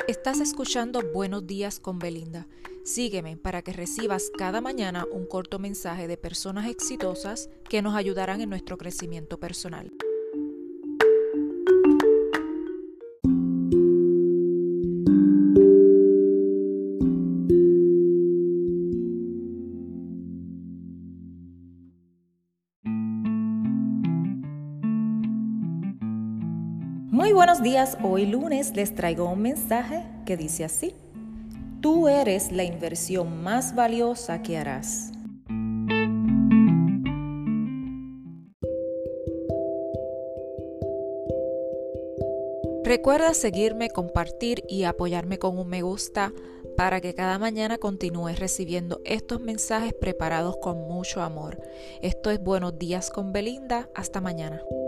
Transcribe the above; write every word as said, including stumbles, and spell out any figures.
Estás escuchando Buenos Días con Belinda. Sígueme para que recibas cada mañana un corto mensaje de personas exitosas que nos ayudarán en nuestro crecimiento personal. Muy buenos días, hoy lunes les traigo un mensaje que dice así: tú eres la inversión más valiosa que harás. Recuerda seguirme, compartir y apoyarme con un me gusta para que cada mañana continúes recibiendo estos mensajes preparados con mucho amor. Esto es Buenos Días con Belinda. Hasta mañana.